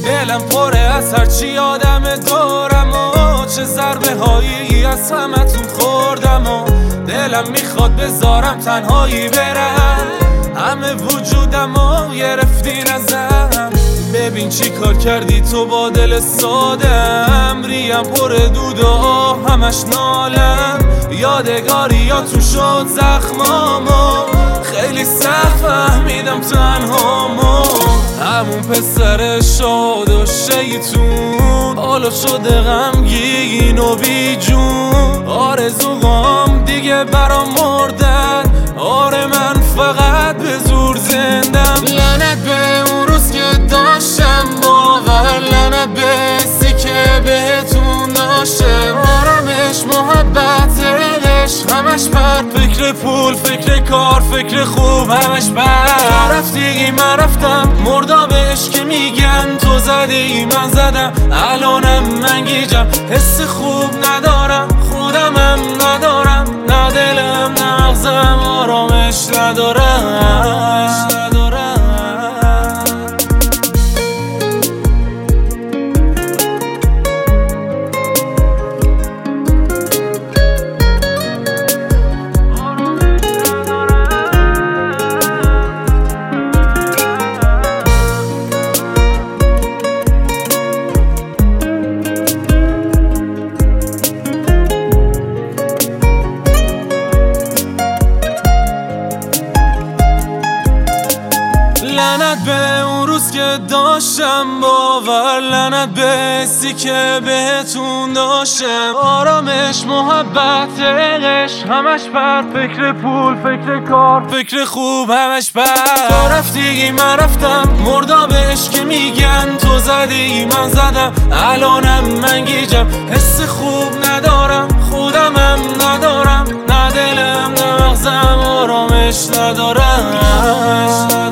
دلم پره از هرچی آدم دارم و چه ضربه هایی از همتون خوردم و دلم میخواد بذارم تنهایی برم، همه وجودم و گرفتی نزم. ببین چی کار کردی تو با دل سادم، ریم پر دود و همش نالم، یادگاری یا تو شد زخمامو، خیلی سخت فهمیدم تنهامو. همون پسر شاد و شیطون حالا شده غمگین و بی جون، آرزوام دیگه برام مردن، آره من فقط به زور زندم. لعنت به اون روز که داشتم باور، لعنت به حسی که بهتون داشتم، آرامش محبت عشق همش بد، فکر پول فکر کار فکر خوب همش بد. تو رفتی من رفتم مردم عشق میگن، تو زدی من زدم الانم من گیجم، حس خوب ندارم خودمم ندارم، نه دلم نه مغزم آرامش ندارم. لعنت به اون روز که داشتم باور، لعنت به حسی که بهتون داشتم، آرامش محبت عشق همش بد، فکر پول فکر کار فکر خوب همش بد. تو رفتی من رفتم مردم عشق میگن، تو زدی من زدم الانم من گیجم، حس خوب ندارم خودمم ندارم، نه دلم نه مغزم آرامش ندارم.